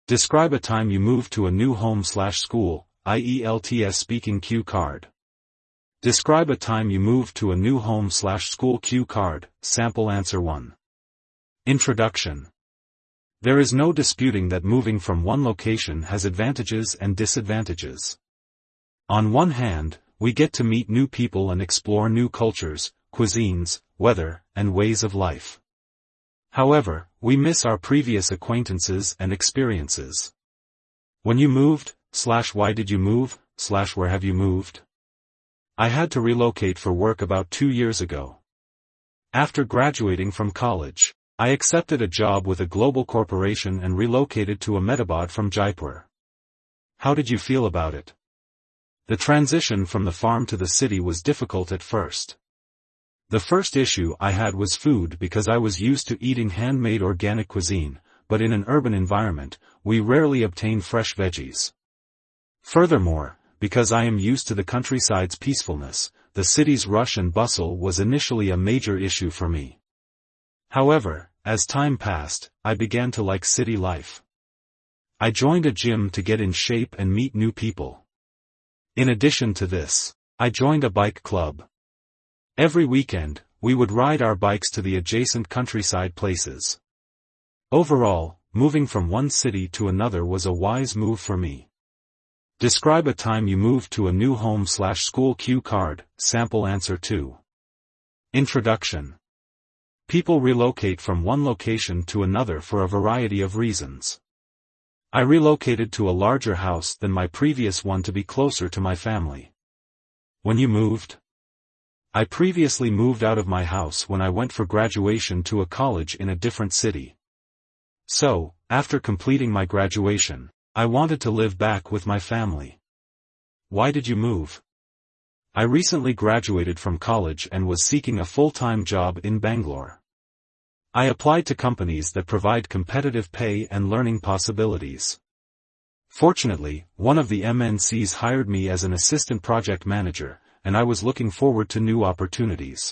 Describe a time you moved to a new home/school, i.e. LTS speaking cue card. Describe a time you moved to a new home/school cue card, sample answer 1. Introduction. There is no disputing that moving from one location has advantages and disadvantages. On one hand, we get to meet new people and explore new cultures, cuisines, weather, and ways of life. However, we miss our previous acquaintances and experiences. When you moved, /why did you move, /where have you moved? I had to relocate for work about 2 years ago. After graduating from college, I accepted a job with a global corporation and relocated to Ahmedabad from Jaipur. How did you feel about it? The transition from the farm to the city was difficult at first. The first issue I had was food because I was used to eating handmade organic cuisine, but in an urban environment, we rarely obtain fresh veggies. Furthermore, because I am used to the countryside's peacefulness, the city's rush and bustle was initially a major issue for me. However, as time passed, I began to like city life. I joined a gym to get in shape and meet new people. In addition to this, I joined a bike club. Every weekend, we would ride our bikes to the adjacent countryside places. Overall, moving from one city to another was a wise move for me. Describe a time you moved to a new home/school cue card, sample answer 2. Introduction. People relocate from one location to another for a variety of reasons. I relocated to a larger house than my previous one to be closer to my family. When you moved? I previously moved out of my house when I went for graduation to a college in a different city. So, after completing my graduation, I wanted to live back with my family. Why did you move? I recently graduated from college and was seeking a full-time job in Bangalore. I applied to companies that provide competitive pay and learning possibilities. Fortunately, one of the MNCs hired me as an assistant project manager, and I was looking forward to new opportunities.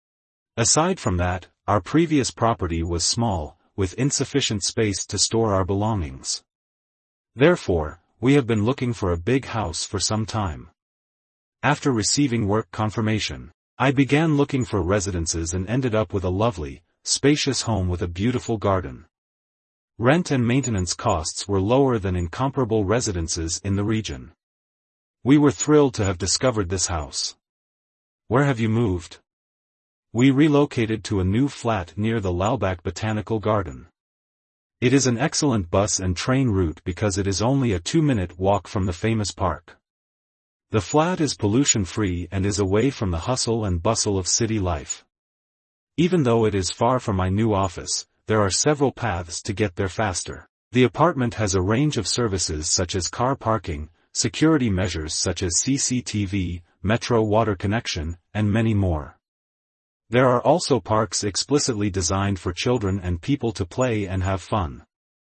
Aside from that, our previous property was small, with insufficient space to store our belongings. Therefore, we have been looking for a big house for some time. After receiving work confirmation, I began looking for residences and ended up with a lovely, spacious home with a beautiful garden. Rent and maintenance costs were lower than in comparable residences in the region. We were thrilled to have discovered this house. Where have you moved? We relocated to a new flat near the Lalbagh Botanical Garden. It is an excellent bus and train route because it is only a 2-minute walk from the famous park. The flat is pollution-free and is away from the hustle and bustle of city life. Even though it is far from my new office, there are several paths to get there faster. The apartment has a range of services such as car parking, security measures such as CCTV, metro water connection, and many more. There are also parks explicitly designed for children and people to play and have fun.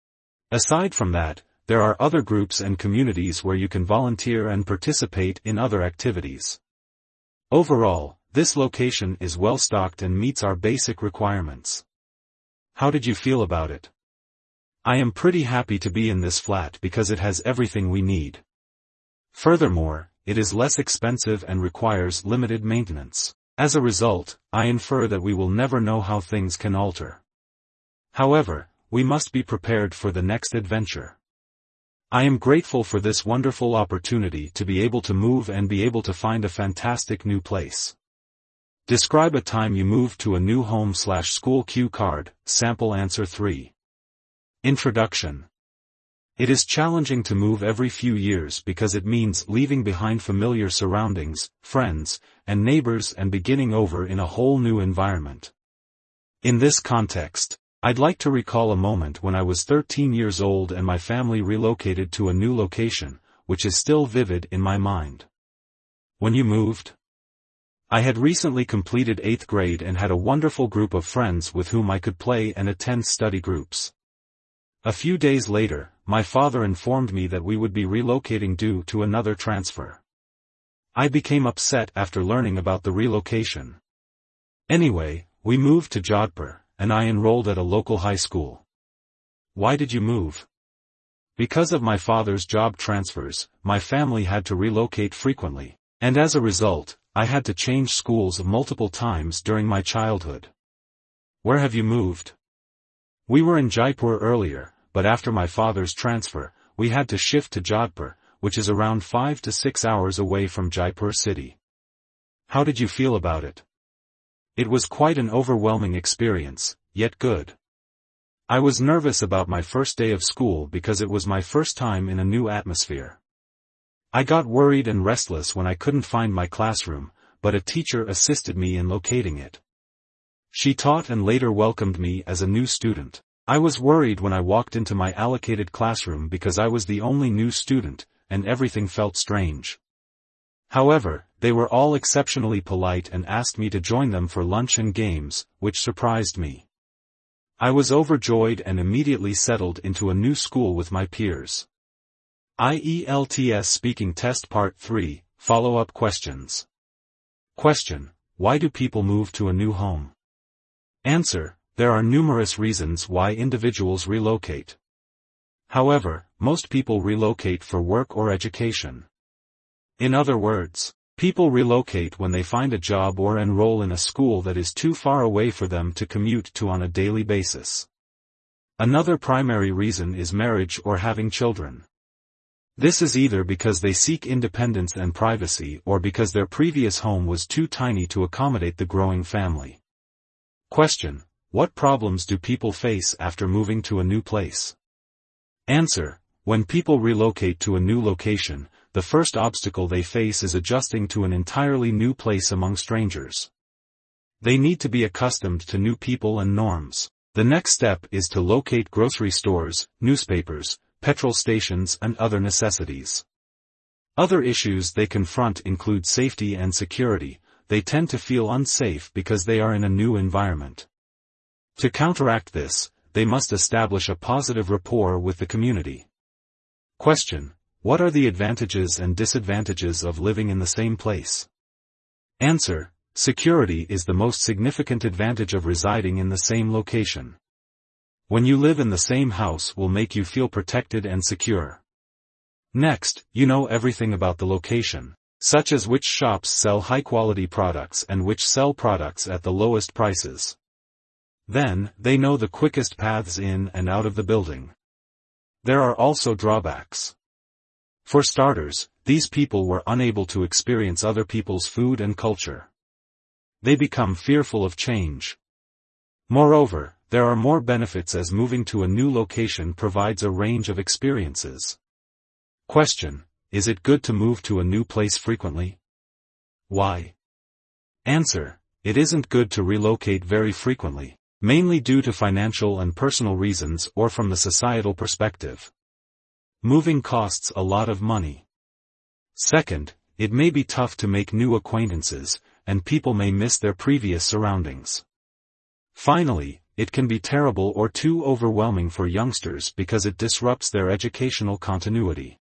Aside from that, there are other groups and communities where you can volunteer and participate in other activities. Overall, this location is well stocked and meets our basic requirements. How did you feel about it? I am pretty happy to be in this flat because it has everything we need. Furthermore, it is less expensive and requires limited maintenance. As a result, I infer that we will never know how things can alter. However, we must be prepared for the next adventure. I am grateful for this wonderful opportunity to be able to move and be able to find a fantastic new place. Describe a time you moved to a new home/school cue card, sample answer 3. Introduction. It is challenging to move every few years because it means leaving behind familiar surroundings, friends, and neighbors and beginning over in a whole new environment. In this context, I'd like to recall a moment when I was 13 years old and my family relocated to a new location, which is still vivid in my mind. When you moved? I had recently completed 8th grade and had a wonderful group of friends with whom I could play and attend study groups. A few days later, my father informed me that we would be relocating due to another transfer. I became upset after learning about the relocation. Anyway, we moved to Jodhpur, and I enrolled at a local high school. Why did you move? Because of my father's job transfers, my family had to relocate frequently, and as a result, I had to change schools multiple times during my childhood. Where have you moved? We were in Jaipur earlier, but after my father's transfer, we had to shift to Jodhpur, which is around 5 to 6 hours away from Jaipur city. How did you feel about it? It was quite an overwhelming experience, yet good. I was nervous about my first day of school because it was my first time in a new atmosphere. I got worried and restless when I couldn't find my classroom, but a teacher assisted me in locating it. She taught and later welcomed me as a new student. I was worried when I walked into my allocated classroom because I was the only new student, and everything felt strange. However, they were all exceptionally polite and asked me to join them for lunch and games, which surprised me. I was overjoyed and immediately settled into a new school with my peers. IELTS Speaking Test Part 3, Follow-up Questions. Question: Why do people move to a new home? Answer: There are numerous reasons why individuals relocate. However, most people relocate for work or education. In other words, people relocate when they find a job or enroll in a school that is too far away for them to commute to on a daily basis. Another primary reason is marriage or having children. This is either because they seek independence and privacy or because their previous home was too tiny to accommodate the growing family. Question: What problems do people face after moving to a new place? Answer: When people relocate to a new location, the first obstacle they face is adjusting to an entirely new place among strangers. They need to be accustomed to new people and norms. The next step is to locate grocery stores, newspapers, petrol stations and other necessities. Other issues they confront include safety and security. They tend to feel unsafe because they are in a new environment. To counteract this, they must establish a positive rapport with the community. Question: What are the advantages and disadvantages of living in the same place? Answer: Security is the most significant advantage of residing in the same location. When you live in the same house will make you feel protected and secure. Next, you know everything about the location, such as which shops sell high-quality products and which sell products at the lowest prices. Then, they know the quickest paths in and out of the building. There are also drawbacks. For starters, these people were unable to experience other people's food and culture. They become fearful of change. Moreover, there are more benefits as moving to a new location provides a range of experiences. Question: Is it good to move to a new place frequently? Why? Answer: It isn't good to relocate very frequently, mainly due to financial and personal reasons or from the societal perspective. Moving costs a lot of money. Second, it may be tough to make new acquaintances, and people may miss their previous surroundings. Finally, it can be terrible or too overwhelming for youngsters because it disrupts their educational continuity.